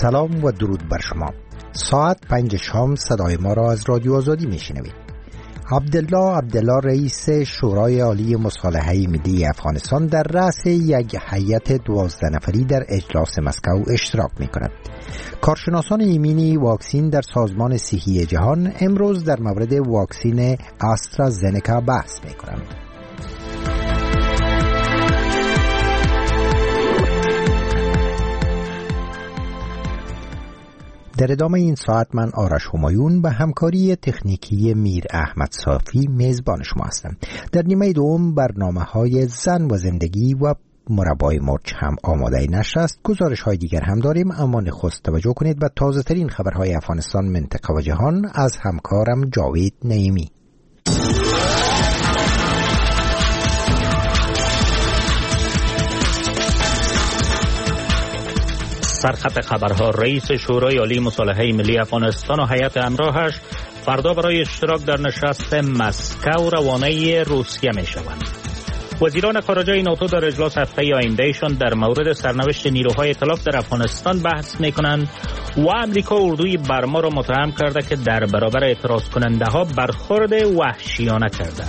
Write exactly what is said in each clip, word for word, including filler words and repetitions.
سلام و درود بر شما. ساعت پنج شام صدای ما را از رادیو آزادی میشنوید. عبدالله عبدالله رئیس شورای عالی مصالحه ملی افغانستان در رأس یک هیئت دوازده نفری در اجلاس مسکو اشتراک می کند. کارشناسان ایمنی واکسین در سازمان صحی جهان امروز در مورد واکسین آسترازنکا بحث می کنند. در ادامه این ساعت من آرش همایون به همکاری تکنیکی میر احمد صافی میزبان شما هستم. در نیمه دوم برنامه‌های زن و زندگی و مربای مرچ هم آماده نشر است. گزارش های دیگر هم داریم، اما نخست توجه کنید به تازه ترین خبرهای افغانستان، منطقه و جهان از همکارم جاوید نعیمی. سرخط خبرها: رئیس شورای عالی مصالحه ملی افغانستان و هیئت همراهش فردا برای اشتراک در نشست مسکو روانه روسیه می شوند. وزیران خارجه ناتو در اجلاس هفته آیندهشان در مورد سرنوشت نیروهای ائتلاف در افغانستان بحث می کنند و امریکا اردوی برما را متهم کرده که در برابر اعتراض کننده ها برخورد وحشیانه کرده.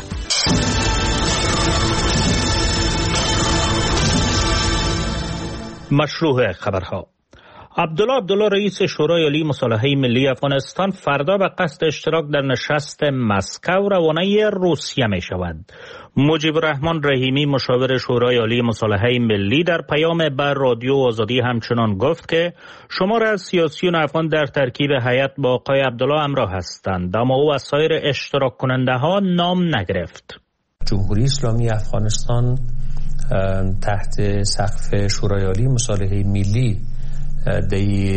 مشروع خبرها: عبدالله عبدالله رئیس شورای عالی مصالحه ملی افغانستان فردا به قصد اشتراک در نشست مسکو روانه روسیه می شود. مجیب الرحمن رحیمی مشاور شورای عالی مصالحه ملی در پیام بر رادیو آزادی همچنان گفت که شمار از سیاسیون افغان در ترکیب هیئت با آقای عبدالله همراه هستند، اما او از سایر اشتراک کننده ها نام نگرفت. جمهوری اسلامی افغانستان تحت سقف شورای عالی مصالحه ملی در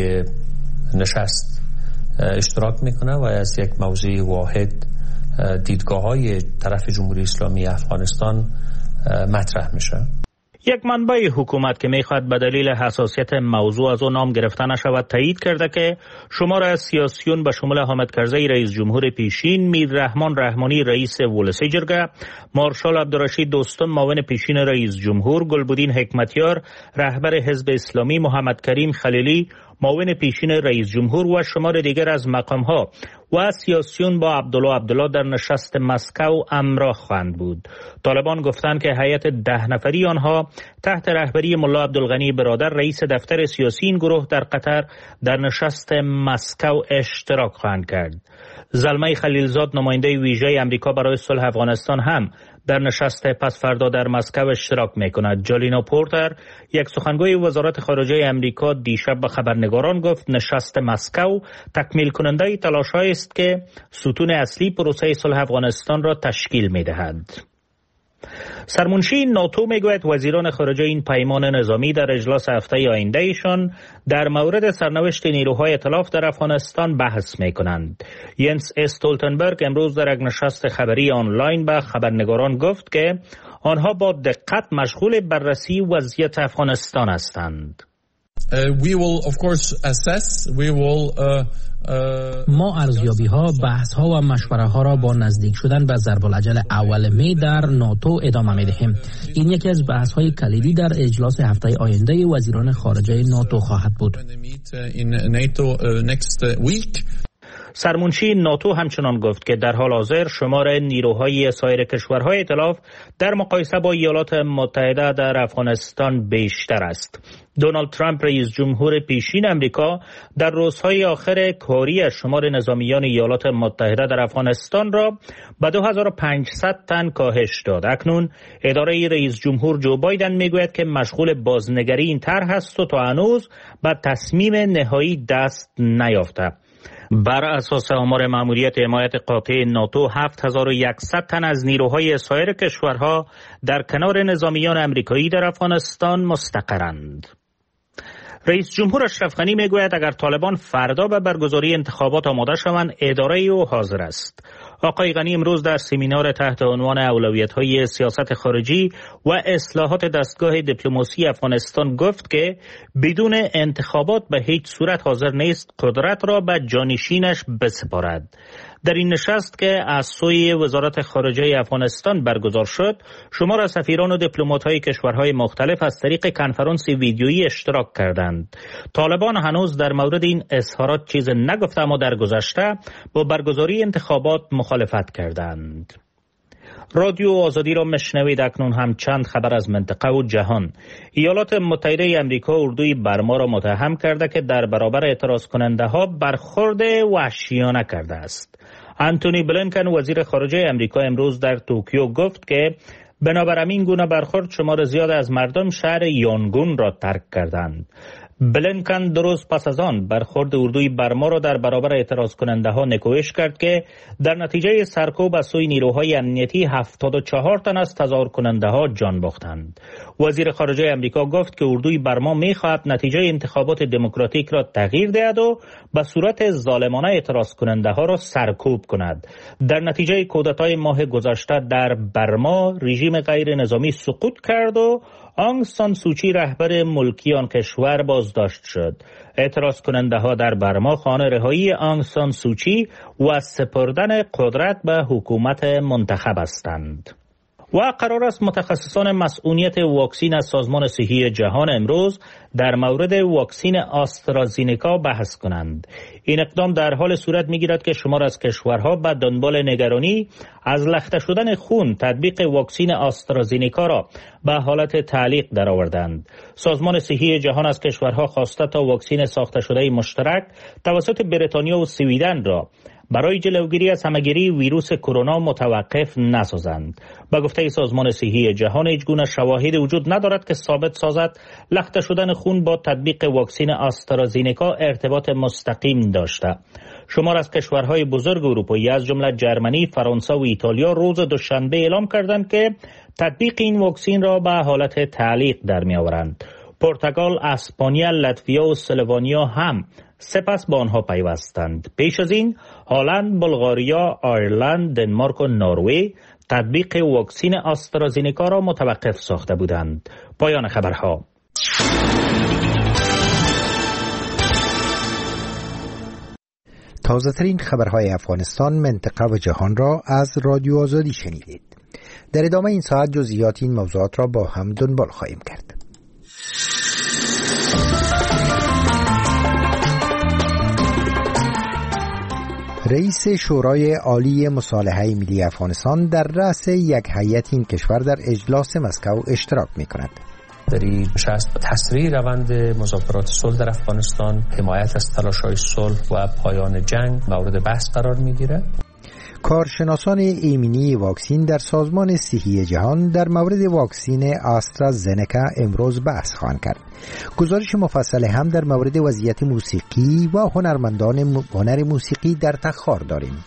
نشست اشتراک میکنه و از یک موضوع واحد دیدگاه های طرف جمهوری اسلامی افغانستان مطرح میشه. یک منبع حکومت که میخواد به دلیل حساسیت موضوع از او نام گرفته نشود تایید کرده که شمار از سیاسیون به شمول حامد کرزی رئیس جمهور پیشین، میر رحمان رحمانی رئیس ولسی جرگه، مارشال عبدالرشید دوستم معاون پیشین رئیس جمهور، گلبدین حکمتیار رهبر حزب اسلامی، محمد کریم خلیلی معاون پیشین رئیس جمهور و شمار دیگر از مقامها و سیاسیون با عبدالله عبدالله در نشست مسکو همراه خواهند بود. طالبان گفتند که هیئت ده نفری آنها تحت رهبری ملا عبدالغنی برادر رئیس دفتر سیاسی این گروه در قطر در نشست مسکو اشتراک خواهند کرد. زلمه خلیلزاد نماینده ویژه امریکا برای صلح افغانستان هم در نشست پس فردا در مسکو اشتراک میکند. جالینا پورتر یک سخنگوی وزارت خارجه امریکا دیشب به خبرنگاران گفت نشست مسکو تکمیل کننده تلاش‌هایی است که ستون اصلی پروسه صلح افغانستان را تشکیل میدهد. سرمنشی ناتو میگوید وزیران خارجه این پیمان نظامی در اجلاس هفته آینده ایشان در مورد سرنوشت نیروهای ائتلاف در افغانستان بحث میکنند. ینس استولتنبرگ امروز در یک نشست خبری آنلاین به خبرنگاران گفت که آنها با دقت مشغول بررسی وضعیت افغانستان هستند. Uh, we will of course assess we will uh, uh, ما ارزیابی ها، بحث ها و مشوره ها را با نزدیک شدن به ضرب العجل اول می در ناتو ادامه می دهیم. این یکی از بحث های کلیدی در اجلاس هفته آینده وزیران خارجه ناتو خواهد بود. سرمنشی ناتو همچنان گفت که در حال حاضر شمار نیروهای سایر کشورهای ائتلاف در مقایسه با ایالات متحده در افغانستان بیشتر است. دونالد ترامپ رئیس جمهور پیشین امریکا در روزهای آخر کاری شمار نظامیان ایالات متحده در افغانستان را به دو هزار و پانصد تن کاهش داد. اکنون اداره رئیس جمهور جو بایدن میگوید که مشغول بازنگری این طرح است و تا هنوز به تصمیم نهایی دست نیافته. بر اساس آمار مأموریت حمایت قاطع ناتو هفت هزار و صد تن از نیروهای سایر کشورها در کنار نظامیان امریکایی در افغانستان مستقرند. رئیس جمهور اشرف غنی میگوید اگر طالبان فردا به برگزاری انتخابات آماده شوند اداره او حاضر است. آقای غنی امروز در سمینار تحت عنوان اولویت‌های سیاست خارجی و اصلاحات دستگاه دیپلماسی افغانستان گفت که بدون انتخابات به هیچ صورت حاضر نیست قدرت را به جانشینش بسپارد. در این نشست که از سوی وزارت خارجه افغانستان برگزار شد، شمار از سفیران و دیپلمات‌های کشورهای مختلف از طریق کنفرانس ویدیویی اشتراک کردند. طالبان هنوز در مورد این اظهارات چیز نگفته، اما در گذشته با برگزاری انتخابات مخالفت کردند. رادیو آزادی را مشنوید. اکنون هم چند خبر از منطقه و جهان. ایالات متحده امریکا اردوی برما را متهم کرده که در برابر اعتراض کننده ها برخورد وحشیانه کرده است. انتونی بلینکن وزیر خارجه امریکا امروز در توکیو گفت که بنابر همین گونه برخورد شمار زیاد از مردم شهر یانگون را ترک کردند. بلینکن دو روز پس از آن برخورد اردوی برما را در برابر اعتراض کننده ها نکوهش کرد که در نتیجه سرکوب از سوی نیروهای امنیتی هفتاد و چهار تن از تظاهر کننده ها جان باختند. وزیر خارجه امریکا گفت که اردوی برما می خواهد نتیجه انتخابات دموکراتیک را تغییر دهد و به صورت ظالمانه اعتراض کننده ها را سرکوب کند. در نتیجه کودتای ماه گذشته در برما رژیم غیر نظامی سقوط کرد و آنگ سان سوچی رهبر ملکی آن کشور بازداشت شد. اعتراض کننده ها در برما خواهان رهایی آنگ سان سوچی و سپردن قدرت به حکومت منتخب هستند. و قرار است متخصصان مسئولیت واکسین از سازمان صحی جهان امروز در مورد واکسین آسترازینکا بحث کنند. این اقدام در حال صورت می‌گیرد که شمار از کشورها به دنبال نگرانی از لخته شدن خون تطبیق واکسین آسترازینکا را به حالت تعلیق درآوردند. سازمان صحی جهان از کشورها خواسته تا واکسین ساخته شده مشترک توسط بریتانیا و سویدن را برای جلوگیری از همه‌گیری ویروس کرونا متوقف نسازند. با گفته سازمان صحی جهان هیچ گونه شواهدی وجود ندارد که ثابت سازد لخته شدن خون با تطبیق واکسین آسترازینکا ارتباط مستقیم داشته. شمار از کشورهای بزرگ اروپایی از جمله جرمنی، فرانسه و ایتالیا روز دوشنبه اعلام کردند که تطبیق این واکسین را به حالت تعلیق در می‌آورند. پرتغال، اسپانیا، لاتویا و اسلوونیا هم سپس با آنها پیوستند. پیش از این هلند، بلغاریا، آیرلند، دنمارک و نروژ تطبیق واکسین آسترازینکا را متوقف ساخته بودند. پایان خبرها. تازه ترین خبرهای افغانستان، منطقه و جهان را از رادیو آزادی شنیدید. در ادامه این ساعت جزئیات این موضوعات را با هم دنبال خواهیم کرد. رئیس شورای عالی مصالحه ملی افغانستان در رأس یک هیئت این کشور در اجلاس مسکو اشتراک می‌کند. در این نشست تسریع روند مذاکرات صلح در افغانستان، حمایت از تلاش‌های صلح و پایان جنگ مورد بحث قرار می‌گیرد. کارشناسان ایمنی واکسین در سازمان صحی جهان در مورد واکسین آسترازنکا امروز بحث خواهند کرد. گزارش مفصل هم در مورد وضعیت موسیقی و هنرمندان هنر موسیقی در تخار داریم.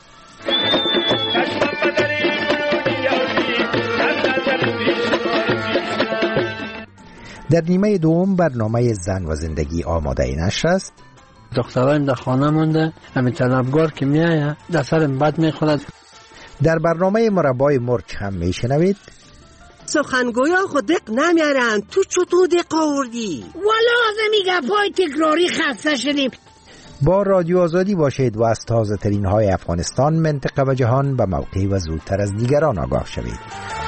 در نیمه دوم برنامه زن و زندگی آماده نشر است. دختران در خانه مونده، همین طلبگار که میایه دفترم بد میخورد. در برنامه مربای مرچ هم میشنوید. سخنگویا خود دق نمیارن، تو چطور دق آوردی؟ والا میگه پای تکراری خسته شدیم. با رادیو آزادی باشید و از تازه ترین های افغانستان، منطقه و جهان به موقع و زودتر از دیگران آگاه شوید.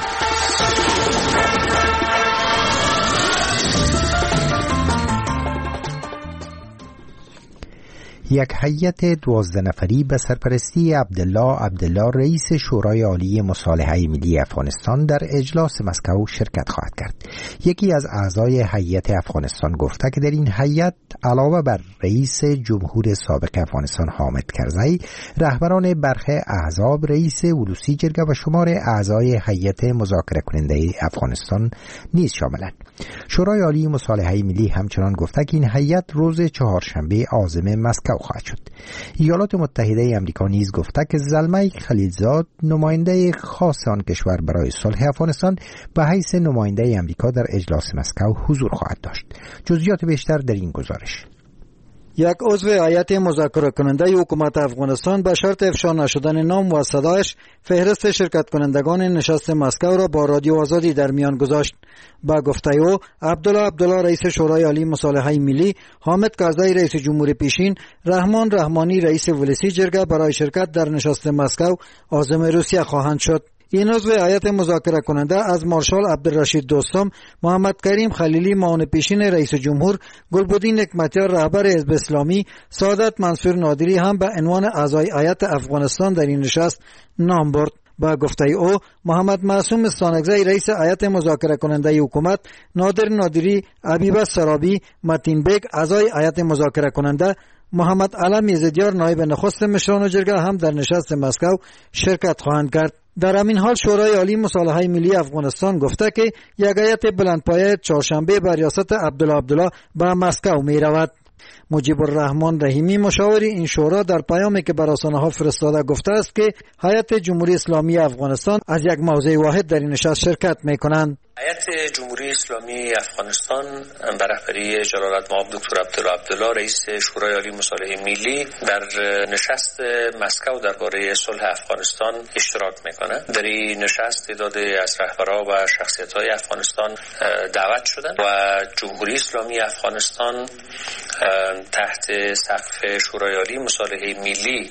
یک هیئت دوازده نفری به سرپرستی عبدالله عبدالله رئیس شورای عالی مصالحه ملی افغانستان در اجلاس مسکو شرکت خواهد کرد. یکی از اعضای هیئت افغانستان گفته که در این هیئت علاوه بر رئیس جمهور سابق افغانستان حامد کرزی، رهبران برخی احزاب، رئیس ولوسی جرگه و شمار اعضای هیئت مذاکره کننده افغانستان نیز شاملند. شورای عالی مصالحه ملی همچنان گفته که این هیئت روز چهارشنبه عازم مسکو خواهد شد. ایالات متحده آمریکا نیز گفته که زلمه خلیلزاد، نماینده خاص آن کشور برای صلح افغانستان، به حیث نماینده آمریکا در اجلاس مسکو حضور خواهد داشت. جزئیات بیشتر در این گزارش. یک عضو هیئت مذاکره کننده حکومت افغانستان به شرط افشا نشدن نام و صدایش فهرست شرکت کنندگان نشست مسکو را با رادیو آزادی در میان گذاشت. با گفته او، عبدالله عبدالله رئیس شورای عالی مصالحه ملی، حامد کرزی رئیس جمهور پیشین، رحمان رحمانی رئیس ولسی جرگه برای شرکت در نشست مسکو عازم روسیه خواهند شد. این عضو هیئت مذاکره کننده از مارشال عبدالرشید دوستم، محمد کریم خلیلی معاون پیشین رئیس جمهور، گلبدین نعمتیار رهبر حزب اسلامی، سعادت منصور نادری هم به عنوان اعضای هیئت افغانستان در این نشست نام برد. با گفته او، محمد معصوم استانکزی رئیس هیئت مذاکره کننده حکومت، نادر نادری، عبیبه سرابی، متین بیگ اعضای هیئت مذاکره کننده، محمد علم یزدیار نایب نخست مشران جرگه هم در نشست مسکو شرکت خواهند کرد. در همین حال شورای عالی مصالحه ملی افغانستان گفته که یک هیئت بلندپایه چهارشنبه به ریاست عبدالله عبدالله به مسکو می رود. مجیب الرحمن رحیمی مشاور این شورا در پیامی که بر رسانه‌ها فرستاده گفته است که هیئت جمهوری اسلامی افغانستان از یک موضع واحد در این نشست شرکت می‌کنند. هیئت جمهوری اسلامی افغانستان به رهبری جلالتمآب دکتر عبدالله عبدالله رئیس شورای عالی مصالحه ملی در نشست مسکو درباره صلح افغانستان اشتراک میکنه. در این نشست تعداد از رهبران و شخصیت‌های افغانستان دعوت شدند و جمهوری اسلامی افغانستان تحت سقف شورای عالی مصالحه ملی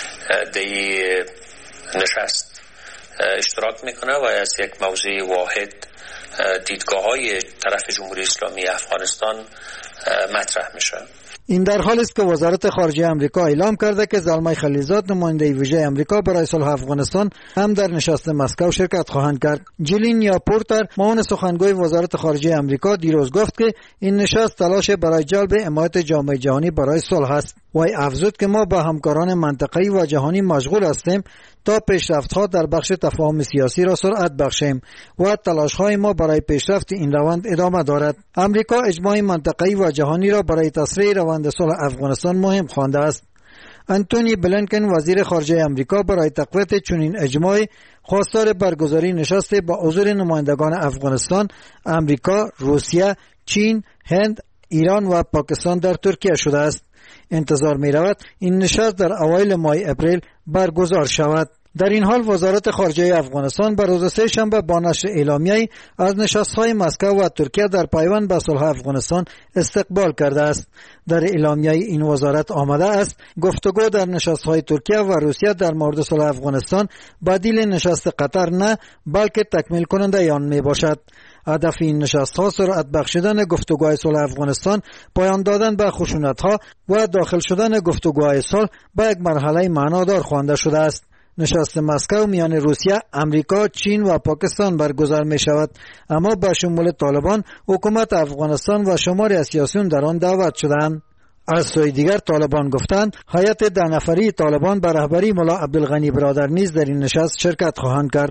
در نشست اشتراک میکنه و از یک موضوع واحد دیدگاه‌های طرف جمهوری اسلامی افغانستان مطرح میشه. این در حالی است که وزارت خارجه آمریکا اعلام کرده که زلمه خلیلزاد نماینده ویژه آمریکا برای صلح افغانستان هم در نشست مسکو شرکت خواهند کرد. جیلین یاپورتر معاون سخنگوی وزارت خارجه آمریکا دیروز گفت که این نشست تلاش برای جلب حمایت جامعه جهانی برای صلح است. وی افزود که ما با همکاران منطقه‌ای و جهانی مشغول هستیم تا پیشرفت‌ها در بخش تفاهم سیاسی را سرعت بخشیم و تلاش‌های ما برای پیشرفت این روند ادامه دارد. آمریکا اجماع منطقه‌ای و جهانی را برای تسریع روند صلح افغانستان مهم خوانده است. انتونی بلینکن وزیر خارجه آمریکا برای تقویت چنین اجماعی خواستار برگزاری نشست با حضور نمایندگان افغانستان، آمریکا، روسیه، چین، هند، ایران و پاکستان در ترکیه شده است. انتظار می رود این نشست در اوایل ماه اپریل برگزار شود. در این حال وزارت خارجه افغانستان بر روز سه شنبه با نشر اعلامیه‌ای از نشست‌های مسکو و ترکیه در پیوند به صلح افغانستان استقبال کرده است. در اعلامیه این وزارت آمده است گفتگو در نشست‌های ترکیه و روسیه در مورد صلح افغانستان بدیل نشست قطر نه بلکه تکمیل کننده آن می باشد. هدف این نشست‌ها سرعت بخشیدن گفتگوهای صلح افغانستان، پایان دادن به خشونت‌ها و داخل شدن گفتگوهای صلح به یک مرحله معنادار خوانده شده است. نشست مسکو میان روسیه، امریکا، چین و پاکستان برگزار می شود، اما با شمول طالبان، حکومت افغانستان و شماری از سیاسیون در آن دعوت شدند. از سوی دیگر طالبان گفتند هیئت ده نفری طالبان به رهبری ملا عبدالغنی برادر نیز در این نشست شرکت خواهند کرد.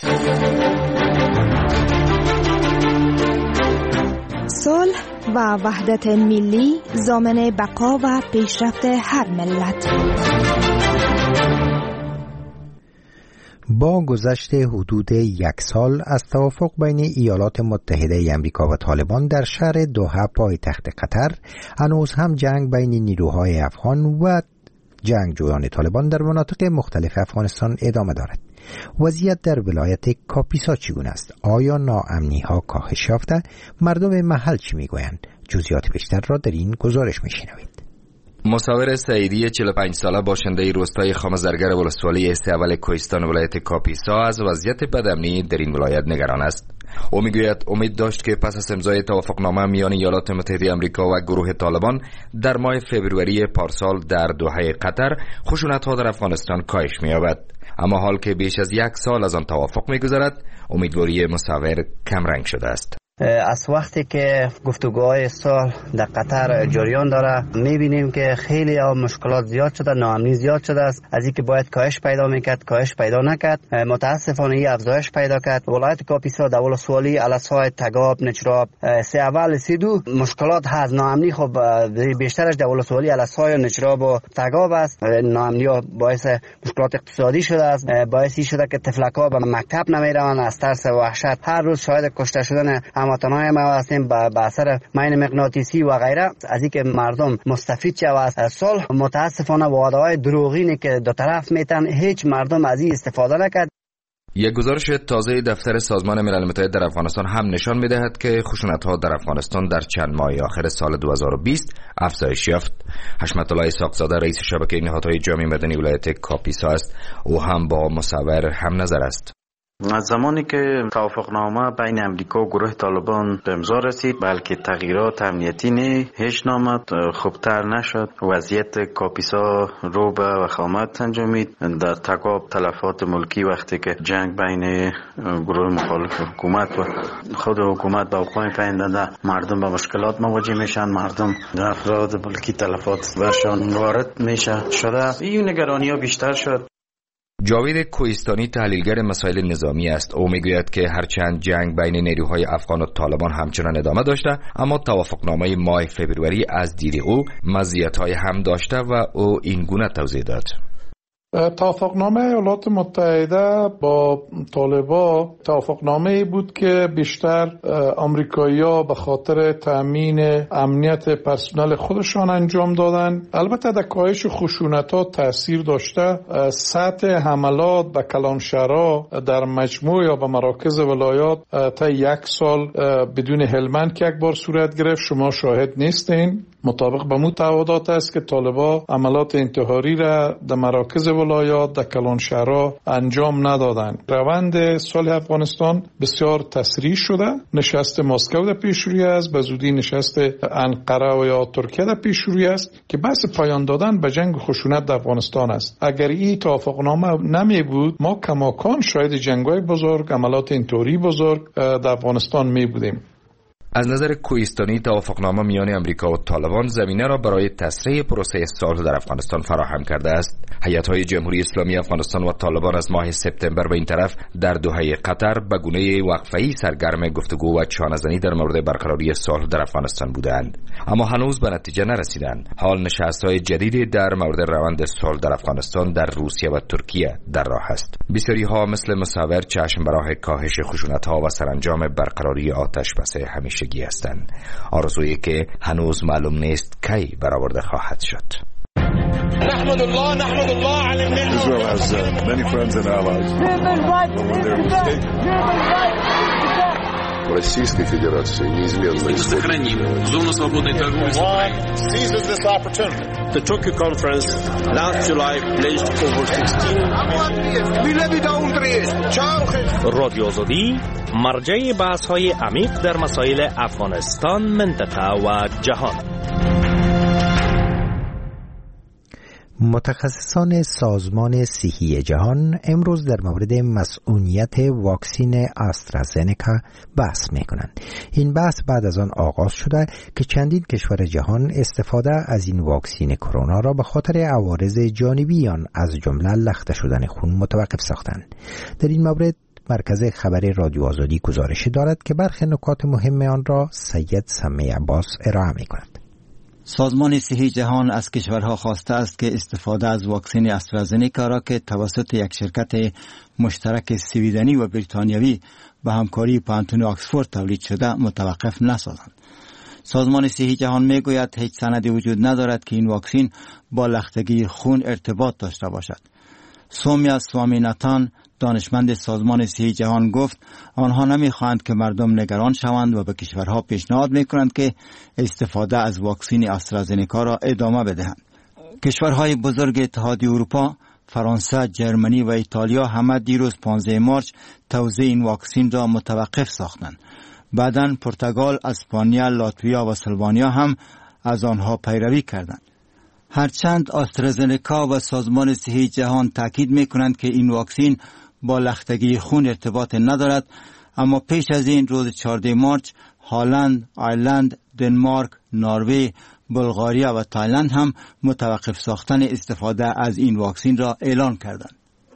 صلح و وحدت ملی ضامن بقا و پیشرفت هر ملت. با گذشت حدود یک سال از توافق بین ایالات متحده آمریکا و طالبان در شهر دوحه پایتخت قطر، هنوز هم جنگ بین نیروهای افغان و جنگجویان طالبان در مناطق مختلف افغانستان ادامه دارد. وضعیت در ولایت کاپیسا چگونه است؟ آیا ناامنی ها کاهش یافته؟ مردم محل چی میگویند؟ جزئیات بیشتر را در این گزارش میشنوید. مصور سعیدی چهل و پنج ساله باشنده روستای خامزرگر ولسوالی است اول کوهستان ولایت کاپیسا از وضعیت بدامنی در این ولایت نگران است. او میگوید امید داشت که پس از امضای توافقنامه میان ایالات متحده آمریکا و گروه طالبان در ماه فوریه پارسال در دوحه قطر خشونت‌ها در افغانستان کاهش می‌یابد، اما حال که بیش از یک سال از آن توافق می‌گذرد امیدواری مصور کمرنگ شده است. از وقتی که گفتگوهای صلح در قطر جریان داره میبینیم که خیلی مشکلات زیاد شده، ناامنی زیاد شده است. از اینکه باید کاهش پیدا میکرد کاهش پیدا نکرد، متاسفانه این افزایش پیدا کرد. ولایت کاپیسا در ولسوالی الاسای تگاب نچراب سه اول سی دو مشکلات هست. ناامنی خب بیشترش در ولسوالی الاسای نچراب و تگاب است. ناامنی باعث مشکلات اقتصادی شده است، باعث شده که طفلک‌ها به مکتب نمیروند از ترس و وحشت. هر روز شاهد کشته شدن هموطنای ما هستیم به اثر ماین مغناطیسی و غیره از اینکه مردم مستفید شوند از صلح. متاسفانه وعده‌های دروغینی که دو طرف میتن هیچ مردم از این استفاده نکرد. یک گزارش تازه دفتر سازمان ملل متحد در افغانستان هم نشان می‌دهد که خشونت‌ها در افغانستان در چند ماه آخر سال دو هزار و بیست افزایش یافت. حشمت الله اسحاقزاده رئیس شبکه نهادهای جامعه مدنی ولایت کاپیسا است. او هم با مصور هم نظر است. از زمانی که توافقنامه بین امریکا و گروه طالبان به امضا رسید، بلکه تغییرات امنیتی نه هیچ نامد خوبتر نشد. وضعیت کاپیسا رو به وخامت انجامید. در تکاب تلفات ملکی وقتی که جنگ بین گروه مخالف حکومت و خود حکومت با قوم پیوندنده مردم به مشکلات مواجه میشن، مردم افراد ملکی تلفات برشان وارد میشه شده، این نگرانی ها بیشتر شد. جاوید کوهستانی تحلیلگر مسائل نظامی است. او میگوید که هرچند جنگ بین نیروهای افغان و طالبان همچنان ادامه داشته، اما توافقنامه ماه فوریه از دید او مزیت‌های هم داشته و او این گونه توضیح داد. توافقنامه ایالات متحده با طالبان توافقنامه بود که بیشتر آمریکایی‌ها به خاطر تامین امنیت پرسنل خودشان انجام دادن. البته در کاهش خشونت‌ها تاثیر داشته. سطح حملات به کلانشهرها در مجموع یا به مراکز ولایات تا یک سال بدون هلمند که یک بار صورت گرفت. شما شاهد نیستین. مطابق به مو تعهدات است که طالبان عملات انتحاری را در مراکز ولایات در کلانشهرها انجام ندادند. روند صلح افغانستان بسیار تسریع شده. نشست مسکو در پیش روی است، به زودی نشست انقره و یا ترکیه در پیش روی است که بحث پایان دادن به جنگ و خشونت در افغانستان است. اگر این توافقنامه نمی بود، ما کماکان شاید جنگ‌های بزرگ، عملات انتحاری بزرگ در افغانستان می بودیم. از نظر کوهستانی توافقنامه میان امریکا و طالبان زمینه را برای تسریع پروسه صلح در افغانستان فراهم کرده است. هیئت‌های جمهوری اسلامی افغانستان و طالبان از ماه سپتامبر به این طرف در دوحه قطر به گونه وقفه‌ای سرگرم گفتگو و چانه‌زنی در مورد برقراری صلح در افغانستان بودند، اما هنوز به نتیجه نرسیدند. حال نشست‌های جدیدی در مورد روند صلح در افغانستان در روسیه و ترکیه در راه است. بسیاری‌ها مثل مصور چشم به راه کاهش خشونت‌ها و سرانجام برقراری آتش بس همیشه گی هستند. آرزویی که هنوز معلوم نیست کی برآورده خواهد شد. نحمد الله نحمد الله على النعمة. Israel has uh, many friends and allies. Российской Федерации неизменно сохраним зону свободной торговли с Украиной. Seizes this opportunity. The Tokyo conference last July pledged over sixteen رادیو آزادی مرجع بحث‌های عمیق در مسائل افغانستان، منطقه و جهان. متخصصان سازمان صحی جهان امروز در مورد مسئولیت واکسن آسترازنکا بحث می کنند. این بحث بعد از آن آغاز شده که چندین کشور جهان استفاده از این واکسن کرونا را به خاطر عوارض جانبی آن از جمله لخته شدن خون متوقف ساختند. در این مورد مرکز خبر رادیو آزادی گزارش دارد که برخی نکات مهم آن را سید سمی عباس ارائه می کند. سازمان صحی جهان از کشورها خواسته است که استفاده از واکسن آسترازنکا را که توسط یک شرکت مشترک سویدنی و بریتانیایی به همکاری پانتون آکسفورد تولید شده متوقف نسازند. سازمان صحی جهان میگوید هیچ سندی وجود ندارد که این واکسن با لختگی خون ارتباط داشته باشد. سومیا سوامیناتان دانشمند سازمان صحی جهان گفت آنها نمیخواهند که مردم نگران شوند و به کشورها پیشنهاد میکنند که استفاده از واکسن آسترازنکا را ادامه بدهند. کشورهای بزرگ اتحادیه اروپا، فرانسه، جرمنی و ایتالیا همه دیروز پانزده مارس توزیع این واکسن را متوقف ساختند. بعداً پرتغال، اسپانیا، لاتویا و اسلوونیا هم از آنها پیروی کردند. هرچند آسترازنکا و سازمان صحی جهان تاکید میکنند که این واکسن با لختگی خون ارتباط ندارد، اما پیش از این روز چهاردهم مارس هلند، ایرلند، دنمارک، نروژ، بلغاریا و تایلند هم متوقف ساختن استفاده از این واکسن را اعلان کردند.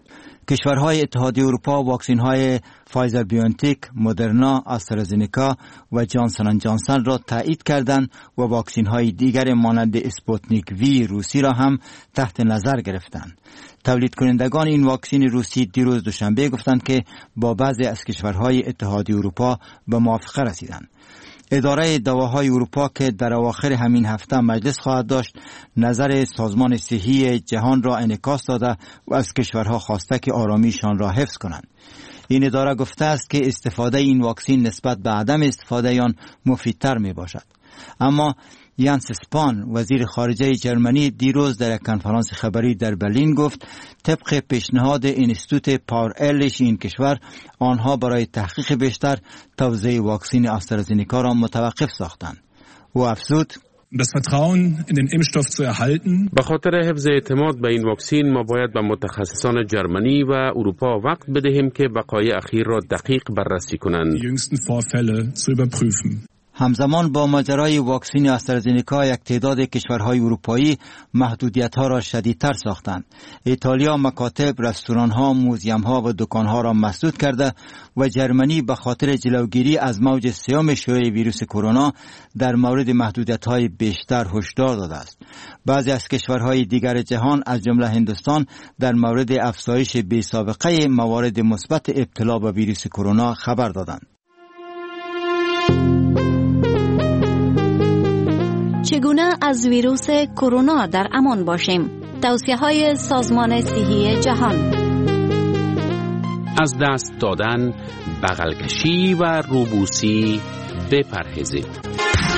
کشورهای اتحادیه اروپا واکسین های فایزر بیونتیک، مدرنا، آسترازینیکا و جانسون اند جانسون را تایید کردند و واکسین های دیگر مانند اسپوتنیک وی روسی را هم تحت نظر گرفتند. تولید کنندگان این واکسن روسی دیروز دوشنبه گفتند که با بعضی از کشورهای اتحادیه اروپا به موافقه رسیدند. اداره دواهای اروپا که در اواخر همین هفته مجلس خواهد داشت، نظر سازمان صحی جهان را انعکاس داده و از کشورها خواسته که آرامیشان را حفظ کنند. این اداره گفته است که استفاده این واکسن نسبت به عدم استفاده آن مفیدتر می باشد. اما یانس اسپان وزیر خارجه جرمنی دیروز در یک کنفرانس خبری در برلین گفت طبق پیشنهاد اینستیتوت پاور ارلیش این کشور، آنها برای تحقیق بیشتر توزیع واکسن آسترازینیکا را متوقف ساختند. او افزود das Vertrauen in den Impfstoff zu erhalten. به خاطر حفظ اعتماد به این واکسن ما باید به متخصصان جرمنی و اروپا وقت بدهیم که وقایع اخیر را دقیق بررسی کنند. Die jüngsten Vorfälle zu überprüfen. همزمان با ماجرای واکسن آسترازینیکا یک تعداد کشورهای اروپایی محدودیت‌ها را شدیدتر ساختند. ایتالیا مکاتب، رستوران‌ها، موزیم‌ها و دکان‌ها را مسدود کرده و جرمنی به خاطر جلوگیری از موج سوم شیوع ویروس کرونا در مورد محدودیت‌های بیشتر هشدار داده است. بعضی از کشورهای دیگر جهان از جمله هندوستان در مورد افزایش بی‌سابقه موارد مثبت ابتلا به ویروس کرونا خبر دادند. چگونه از ویروس کرونا در امان باشیم؟ توصیه‌های سازمان صحی جهان. از دست دادن، بغل کشی و روبوسی بپرهیزید.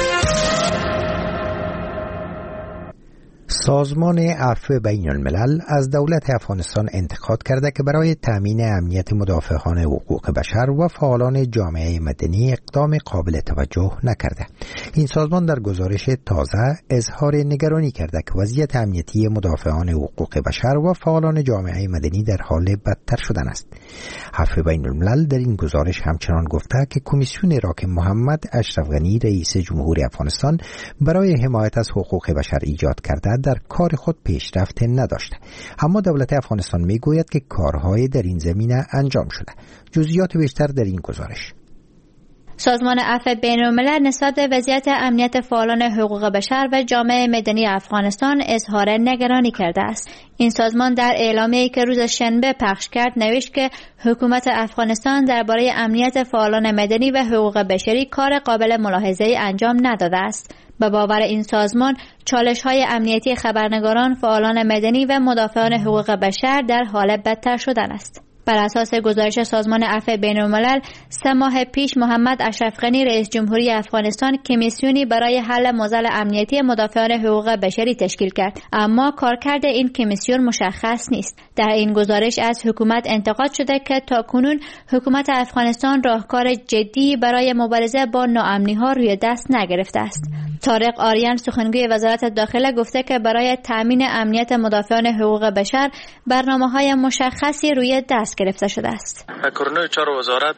سازمان عفو بین الملل از دولت افغانستان انتقاد کرده که برای تامین امنیت مدافعان حقوق بشر و فعالان جامعه مدنی اقدام قابل توجه نکرده. این سازمان در گزارش تازه اظهار نگرانی کرده که وضعیت امنیتی مدافعان حقوق بشر و فعالان جامعه مدنی در حال بدتر شدن است. عفو بین الملل در این گزارش همچنان گفته که کمیسیون راک محمد اشرف غنی رئیس جمهوری افغانستان برای حمایت از حقوق بشر ایجاد کرده در کار خود پیشرفت نداشته، اما دولت افغانستان میگوید که کارهای در این زمینه انجام شده. جزئیات بیشتر در این گزارش. سازمان عفو بین الملل نسبت به وضعیت امنیت فعالان حقوق بشر و جامعه مدنی افغانستان اظهار نگرانی کرده است. این سازمان در اعلامیه‌ای که روز شنبه پخش کرد نوشت که حکومت افغانستان درباره امنیت فعالان مدنی و حقوق بشری کار قابل ملاحظه‌ای انجام نداده است. به باور این سازمان، چالش‌های امنیتی خبرنگاران، فعالان مدنی و مدافعان حقوق بشر در حال بدتر شدن است. بر اساس گزارش سازمان عفو بین الملل، سه ماه پیش محمد اشرف غنی رئیس جمهوری افغانستان کمیسیونی برای حل معضل امنیتی مدافعان حقوق بشری تشکیل کرد، اما کارکرد این کمیسیون مشخص نیست. در این گزارش از حکومت انتقاد شده که تاکنون حکومت افغانستان راهکار جدی برای مبارزه با ناامنی‌ها روی دست نگرفته است. طارق آریان سخنگوی وزارت داخله گفته که برای تامین امنیت مدافعان حقوق بشر برنامه‌های مشخصی روی دست گرفته شده است. وزارت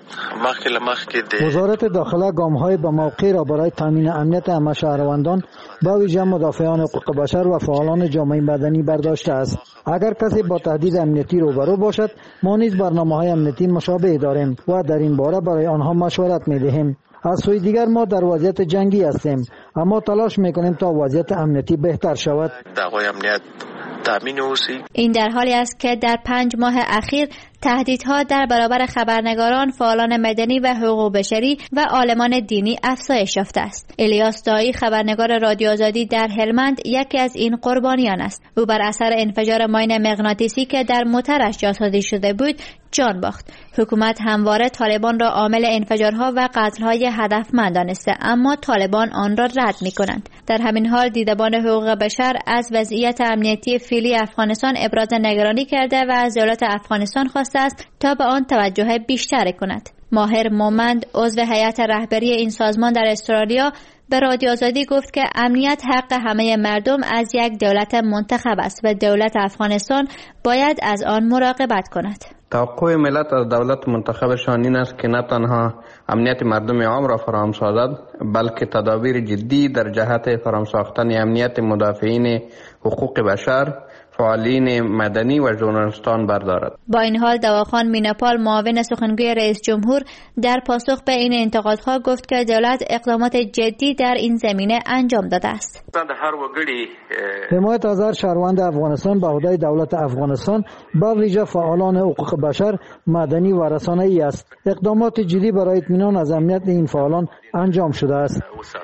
وزارت داخله گام‌های به موقع را برای تامین امنیت همه شهروندان به ویژه مدافعان حقوق بشر و فعالان جامعه مدنی برداشته است. اگر کسی با تهدید امنیتی روبرو باشد، ما نیز برنامه‌های امنیتی مشابه داریم و در این باره برای آنها مشورت می‌دهیم. از سوی دیگر ما در وضعیت جنگی هستیم، اما تلاش میکنیم تا وضعیت امنیتی بهتر شود. امنیت تامین اوسی. این در حالی است که در پنج ماه اخیر تهدیدها در برابر خبرنگاران، فعالان مدنی و حقوق بشری و عالمان دینی افزایش یافته است. الیاس دایی، خبرنگار رادیو آزادی در هلمند، یکی از این قربانیان است. او بر اثر انفجار ماین مغناطیسی که در موترش جاسازی شده بود جان باخت. حکومت همواره طالبان را عامل انفجارها و قتل‌های هدفمند دانسته، اما طالبان آن را رد می‌کنند. در همین حال دیدبان حقوق بشر از وضعیت امنیتی فعلی افغانستان ابراز نگرانی کرده و از دولت افغانستان خواسته است تا به آن توجه بیشتری کند. ماهر مومند، عضو هیئت رهبری این سازمان در استرالیا، به رادیو آزادی گفت که امنیت حق همه مردم از یک دولت منتخب است و دولت افغانستان باید از آن مراقبت کند. توقع ملت از دولت منتخبشان این است که نه تنها امنیت مردم عام را فراهم سازد، بلکه تدابیر جدی در جهت فراهم ساختن امنیت مدافعین حقوق بشر، فعالین مدنی و ژورنالیستان بردارد. با این حال دواخان میناپال معاون سخنگوی رئیس جمهور در پاسخ به این انتقادها گفت که دولت اقدامات جدی در این زمینه انجام داده است. حمایت از هر شهروند افغانستان به عهده دولت افغانستان با ویژه فعالان حقوق بشر، مدنی و رسانه‌ای است. اقدامات جدی برای اطمینان از امنیت این فعالان انجام شده است.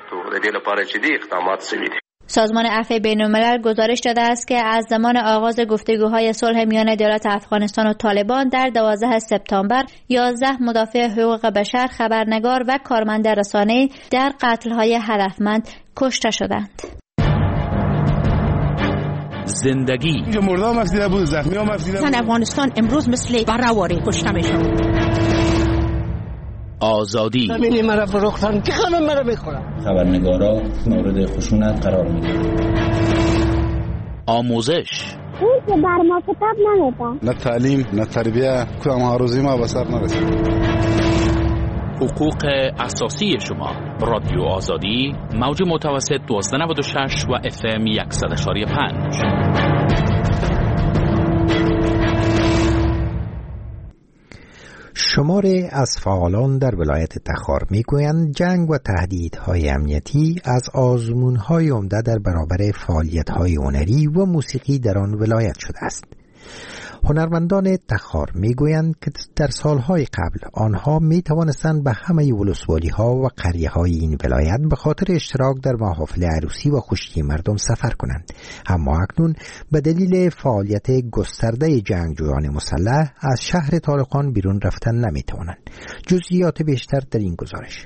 سازمان عفو بین‌الملل گزارش داده است که از زمان آغاز گفتگوهای صلح میان دولت افغانستان و طالبان در دوازده سپتامبر یازده مدافع حقوق بشر، خبرنگار و کارمند رسانه‌ای در قتل‌های هدفمند کشته شدند. زندگی مردم مفسیده بود، زخمی ها مفسیده بود. افغانستان امروز مثل بره‌واری کشته میشد. آزادی همینی مرا فروختن که همه مرا میخورن. خبرنگارا مورد خشونت قرار میگیرن. آموزش اون که بر ما کتاب نمیدن. نه تعلیم نه تربیه، کدام آرزوی ما به سر نرسید. حقوق اساسی شما. رادیو آزادی، موج متوسط دوازده نود و شش و اف ام صد و پنج. شماری از فعالان در ولایت تخار میگویند جنگ و تهدیدهای امنیتی از آزمونهای عمده در برابر فعالیت‌های هنری و موسیقی در آن ولایت شده است. هنرمندان تخار میگویند که در سالهای قبل آنها می توانستند به همه ولسوالی‌ها و قریه‌های این ولایت به خاطر اشتراک در محافل عروسی و خشکی مردم سفر کنند، اما اکنون به دلیل فعالیت گسترده جنگجویان مسلح از شهر طالقان بیرون رفتن نمی توانند. جزئیات بیشتر در این گزارش.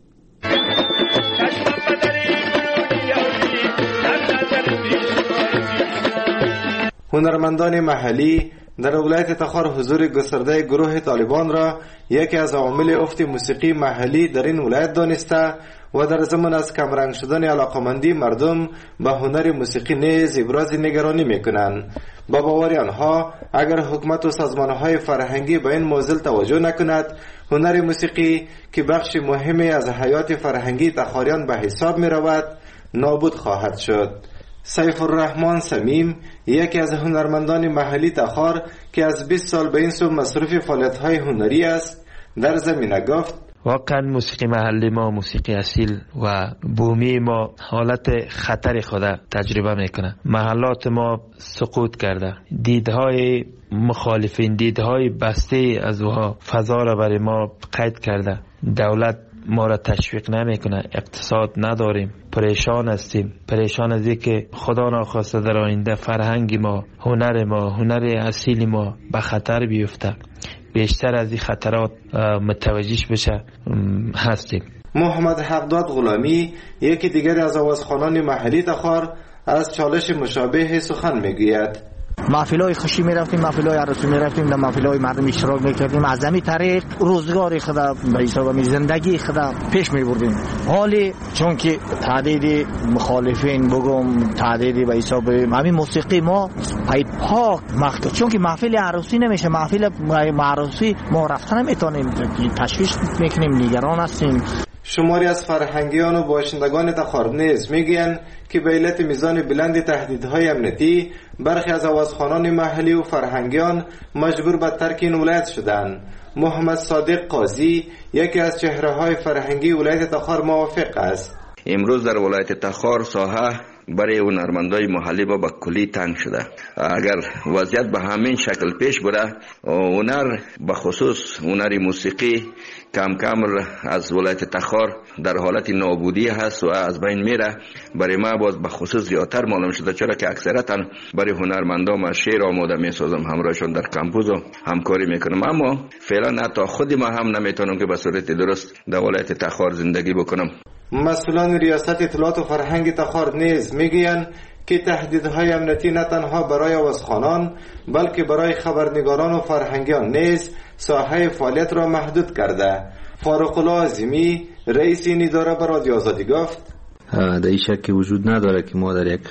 هنرمندان محلی در ولایت تخار حضور گسترده گروه طالبان را یکی از عوامل افت موسیقی محلی در این ولایت دانسته و در زمان از کمرنگ شدن علاقمندی مردم به هنر موسیقی نیز ابراز نگرانی میکنند. با باور آنها اگر حکومت و سازمانهای فرهنگی به این موضوع توجه نکند، هنر موسیقی که بخش مهمی از حیات فرهنگی تخاریان به حساب می رود نابود خواهد شد. سیف الرحمن سمیم یکی از هنرمندان محلی تخار که از بیست سال به این سو مصروف فعالیت‌های هنری است در زمینه گفت: واقعا موسیقی محلی ما، موسیقی اصیل و بومی ما حالت خطر خود تجربه میکنه. محلات ما سقوط کرده، دیدهای مخالفین، دیدهای بسته از وها فضا را برای ما قید کرده. دولت ما را تشویق نمیکنه، اقتصاد نداریم، پریشان هستیم، پریشان از اینکه خدا ناخواسته در آینده فرهنگ ما، هنر ما، هنر اصیل ما به خطر بیفته. بیشتر از این خطرات متوجهش بشه هستیم. محمد حقداد غلامی یکی دیگر از آوازخوانان محلی تخار از چالش مشابه سخن میگوید: محفل‌های خوشی می‌رفتیم، محفل‌های عروسی می‌رفتیم، در محفل‌های مردم اشتراک می‌کردیم، از همین طریق روزگار خود به حساب زندگی خود پیش می‌بردیم. حالی چون که تعداد مخالفین بگم تعدادی به حساب همین موسیقی ما پای پاک مخت، چون که محفل عروسی نمیشه، محفل عروسی ما رفتن نمی‌تونیم، تشویش می‌کنیم، نگران هستیم. شماری از فرهنگیان و باشندگان تخار نیز میگویند که به علت میزان بلند تهدیدهای امنیتی برخی از آوازخوانان محلی و فرهنگیان مجبور به ترک این ولایت شدند. محمد صادق قاضی یکی از چهره‌های فرهنگی ولایت تخار موافق است. امروز در ولایت تخار ساحه برای هنرمندای محلی با کلی تنگ شده. اگر وضعیت به همین شکل پیش بره، هنر به خصوص هنر موسیقی کم کم از ولایت تخار در حالت نابودی هست و از بین میره. برای ما باز به خصوص زیادتر معلوم شده، چرا که اکثرتا برای هنرمندان ما شعر آماده میسازم، همراهشون در کمپوز و همکاری میکنم، اما فعلا حتی خود ما هم نمیتونم که به صورت درست در ولایت تخار زندگی بکنم. مسئولان ریاست اطلاعات و فرهنگ تخار نیز میگویند که تهدیدهای امنیتی نه تنها برای آوازخوانان بلکه برای خبرنگاران و فرهنگیان نیز ساحه فعالیت را محدود کرده. فاروق الله عظیمی رئیس این اداره به رادیو آزادی گفت: در این شک وجود نداره که ما در یک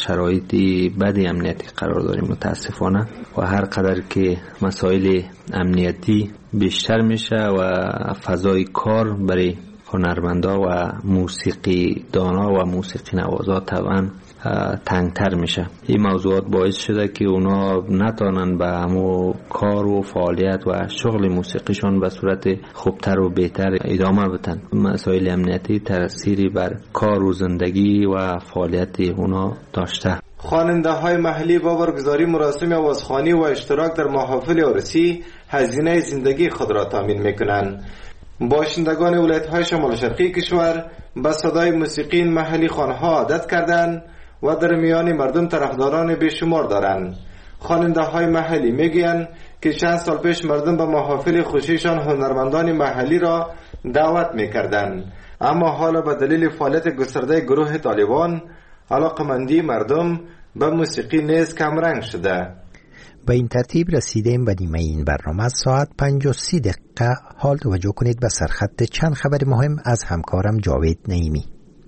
شرایطی بدی امنیتی قرار داریم متاسفانه، و هر قدر که مسائل امنیتی بیشتر میشه و فضای کار برای هنرمندا و موسیقی دانا و موسیقی نوازا طبعا تنگتر میشه. این موضوعات باعث شده که اونا نتونن به همو کار و فعالیت و شغل موسیقیشون به صورت خوبتر و بهتر ادامه بدن. مسائل امنیتی تأثیری بر کار و زندگی و فعالیت اونا داشته. خواننده های محلی با برگزاری مراسم آوازخوانی و اشتراک در محافل عروسی هزینه زندگی خود را تامین میکنند. باشندگان ولایت های شمال شرقی کشور به صدای موسیقی محلی خوانها عادت کردند و در میان مردم طرفداران بیشمار دارند. خواننده های محلی میگویند که چند سال پیش مردم به محافل خوشیشان هنرمندان محلی را دعوت میکردند، اما حالا به دلیل فعالیت گسترده گروه طالبان علاقمندی مردم به موسیقی نیز کمرنگ شده. به این ترتیب رسیدیم به نیمه این برنامه. ساعت پنج و سی دقیقه. حال توجه کنید به سرخط چند خبر مهم از همکارم جاوید نعیمی.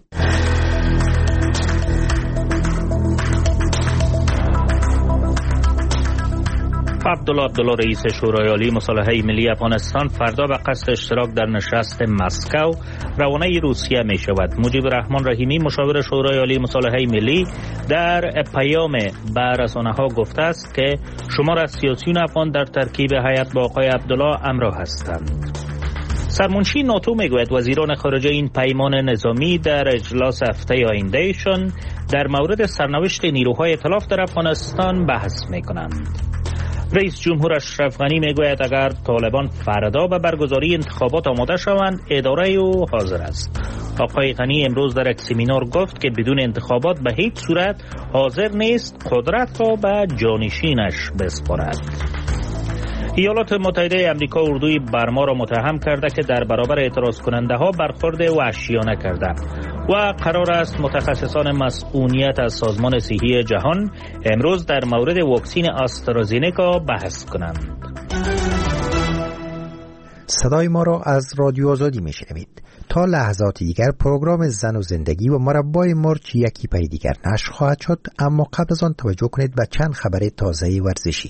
عبدالله عبدالله رئیس شورای عالی مصالحه ملی افغانستان فردا به قصد اشتراک در نشست مسکو روانه روسیه می شود. مجیب رحمان رحیمی مشاور شورای عالی مصالحه ملی در پیام به رسانه ها گفته است که شمار از سیاسیون افغان در ترکیب هیئت با آقای عبدالله همراه هستند. سرمنشی ناتو میگوید وزیران خارجه این پیمان نظامی در اجلاس هفته آیندهشان در مورد سرنوشت نیروهای ائتلاف در افغانستان بحث میکنند. رئیس جمهور اشرف غنی میگوید اگر طالبان فردا به برگزاری انتخابات آماده شوند اداره او حاضر است. آقای غنی امروز در یک سمینار گفت که بدون انتخابات به هیچ صورت حاضر نیست قدرت را به جانشینش بسپارد. ایالات متحده امریکا اردوی برما را متهم کرده که در برابر اعتراض کننده ها برخورد وحشیانه کرده و قرار است متخصصان مسئولیت از سازمان صحی جهان امروز در مورد واکسن آسترازینکا بحث کنند. صدای ما را از رادیو آزادی میشنوید. تا لحظات دیگر پروگرام زن و زندگی و مربای مرچ یکی پی دیگر نشر خواهد شد، اما قبل از آن توجه کنید به چند خبر تازه ورزشی.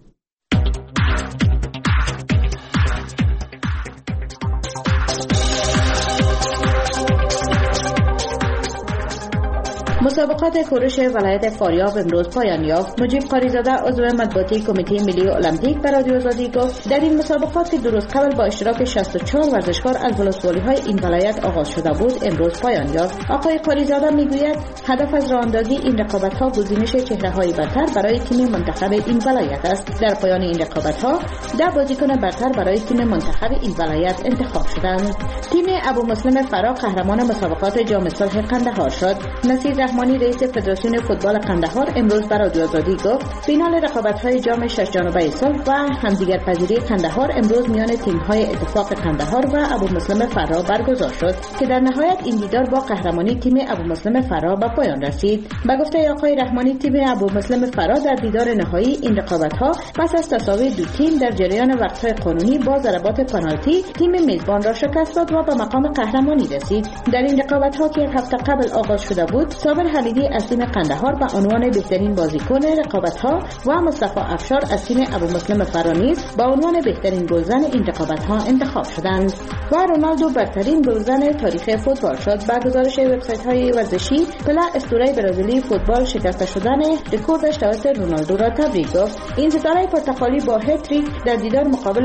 مسابقات کورش ولایت فاریاب امروز پایان یافت. مجیب قاریزاده عضو مطبوعاتی کمیته ملی المپیک به رادیو آزادی گفت در این مسابقات که دو روز قبل با اشتراک شصت و چهار ورزشکار از ولسوالی‌های این ولایت آغاز شده بود امروز پایان یافت. آقای قاریزاده میگوید هدف از راه اندازی این رقابت‌ها گزینش چهره‌های برتر برای تیم منتخب این ولایت است. در پایان این رقابت‌ها ده بازیکن برتر برای تیم منتخب این ولایت انتخاب شدند. تیم ابو مسلم فرا قهرمان مسابقات جام صلح قندهار شد. نصیر رحمانی رئیس فدراسیون فوتبال قندهار امروز به رادیو آزادی گفت فینال رقابت‌های جام شش جانبه صلح و همدیگرپذیری قندهار امروز میان تیم‌های اتفاق قندهار و ابو مسلم فرا برگزار شد که در نهایت این دیدار با قهرمانی تیم ابو مسلم فرا به پایان رسید. به گفته آقای رحمانی تیم ابو مسلم فرا در دیدار نهایی این رقابت‌ها پس از تساوی دو تیم در جریان وقت‌های قانونی با ضربات پنالتی تیم میزبان را شکست داد و به مقام قهرمانی رسید. در این رقابت‌ها که یک هفته قبل آغاز شده بود صابر حمیدی از تیم قندهار به عنوان بهترین بازیکن رقابت‌ها و مصطفی افشار از تیم ابو مسلم فرا نیز به عنوان بهترین گلزن این رقابت‌ها انتخاب شدند و رونالدو برترین گلزن تاریخ فوتبال شد. با گزارش وبسایت‌های ورزشی پله اسطوره برزیلی فوتبال شکسته شدن رکوردش توسط رونالدو را تبریک گفت. این ستاره پرتغالی با هتریک در دیدار مقابل